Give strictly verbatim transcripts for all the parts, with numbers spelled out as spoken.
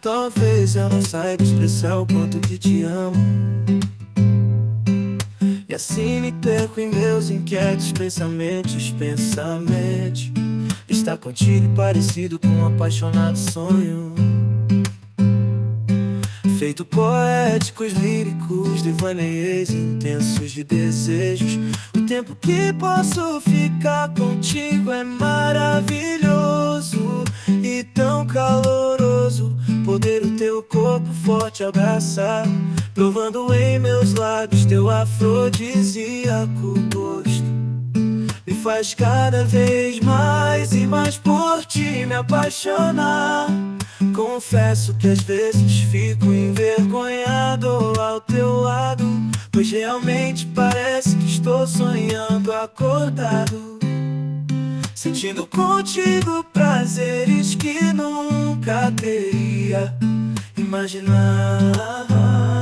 Talvez eu não saiba expressar o quanto que te amo, e assim me perco em meus inquietos pensamentos. Pensamentos Estar contigo parecido com um apaixonado sonho, feito poéticos, líricos, devaneios intensos de desejos. O tempo que posso ficar contigo é maravilhoso e tão caloroso. Poder o teu corpo forte abraçar, provando em meus lábios teu afrodisíaco gosto. Me faz cada vez mais e mais por ti me apaixonar. Confesso que às vezes fico envergonhado ao teu lado, pois realmente parece que estou sonhando acordado, sentindo contigo prazeres que nunca teria imaginado.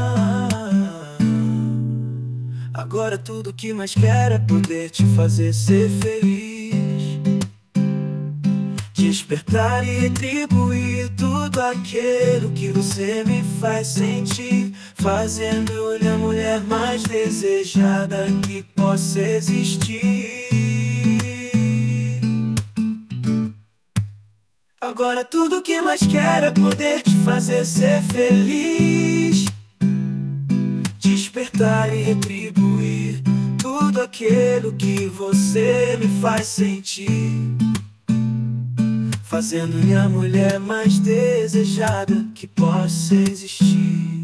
Agora tudo que mais quero é poder te fazer ser feliz, despertar e retribuir tudo aquilo que você me faz sentir, fazendo-lhe a mulher mais desejada que possa existir. Agora tudo que mais quero é poder te fazer ser feliz, despertar e retribuir tudo aquilo que você me faz sentir, fazendo-me a mulher mais desejada que possa existir.